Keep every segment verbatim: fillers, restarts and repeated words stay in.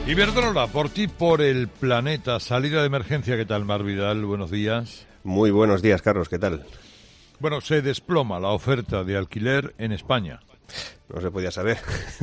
Iberdrola, por ti, por el planeta. Salida de emergencia, ¿qué tal, Mar Vidal? Buenos días. Muy buenos días, Carlos, ¿qué tal? Bueno, se desploma la oferta de alquiler en España. No se podía saber.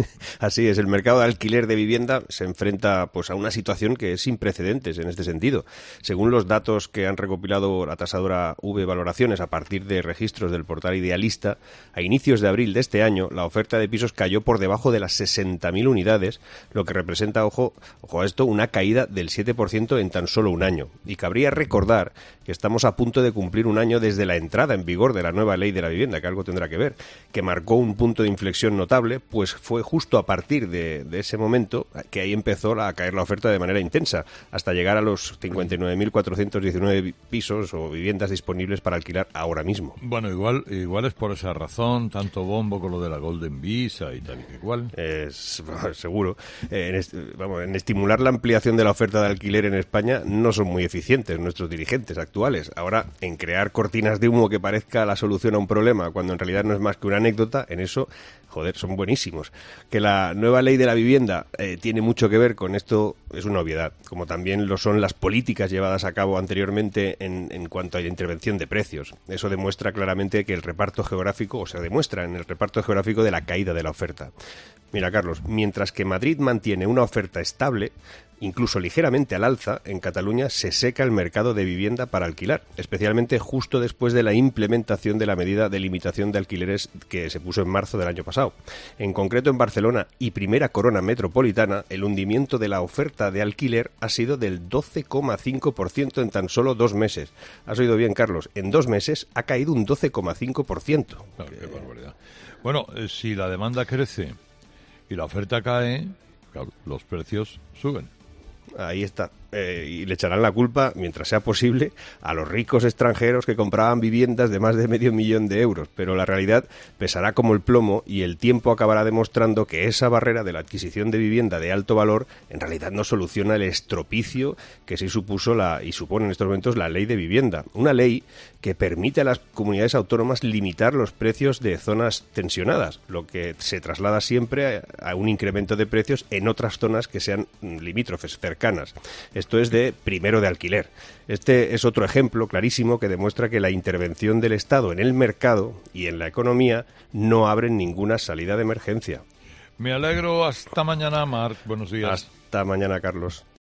Así es, el mercado de alquiler de vivienda se enfrenta pues a una situación que es sin precedentes en este sentido. Según los datos que han recopilado la tasadora V Valoraciones a partir de registros del portal Idealista, a inicios de abril de este año la oferta de pisos cayó por debajo de las sesenta mil unidades, lo que representa, ojo, ojo a esto, una caída del siete por ciento en tan solo un año. Y cabría recordar que estamos a punto de cumplir un año desde la entrada en vigor de la nueva ley de la vivienda, que algo tendrá que ver, que marcó un punto de inflexión notable, pues fue justo a partir de, de ese momento que ahí empezó a caer la oferta de manera intensa, hasta llegar a los cincuenta y nueve mil cuatrocientos diecinueve pisos o viviendas disponibles para alquilar ahora mismo. Bueno, igual igual es por esa razón, tanto bombo con lo de la Golden Visa y tal y que igual. Es, seguro. Eh, en, est vamos, en estimular la ampliación de la oferta de alquiler en España no son muy eficientes nuestros dirigentes actuales. Ahora, en crear cortinas de humo que parezca la solución a un problema, cuando en realidad no es más que una anécdota, en eso, joder, son buenísimos. Que la nueva ley de la vivienda eh, tiene mucho que ver con esto es una obviedad, como también lo son las políticas llevadas a cabo anteriormente en, en cuanto a la intervención de precios. Eso demuestra claramente que el reparto geográfico, o se demuestra en el reparto geográfico de la caída de la oferta. Mira, Carlos, mientras que Madrid mantiene una oferta estable, incluso ligeramente al alza, en Cataluña se seca el mercado de vivienda para alquilar, especialmente justo después de la implementación de la medida de limitación de alquileres que se puso en marzo del año pasado. En concreto, en Barcelona y primera corona metropolitana, el hundimiento de la oferta de alquiler ha sido del doce coma cinco por ciento en tan solo dos meses. ¿Has oído bien, Carlos? En dos meses ha caído un doce coma cinco por ciento. Claro, qué barbaridad. Bueno, eh, si la demanda crece y la oferta cae, claro, los precios suben. Ahí está. Eh, y le echarán la culpa, mientras sea posible, a los ricos extranjeros que compraban viviendas de más de medio millón de euros. Pero la realidad pesará como el plomo y el tiempo acabará demostrando que esa barrera de la adquisición de vivienda de alto valor en realidad no soluciona el estropicio que sí supuso la y supone en estos momentos la ley de vivienda. Una ley que permite a las comunidades autónomas limitar los precios de zonas tensionadas, lo que se traslada siempre a, a un incremento de precios en otras zonas que sean limítrofes, cercanas. Esto es de primero de alquiler. Este es otro ejemplo clarísimo que demuestra que la intervención del Estado en el mercado y en la economía no abren ninguna salida de emergencia. Me alegro. Hasta mañana, Marc. Buenos días. Hasta mañana, Carlos.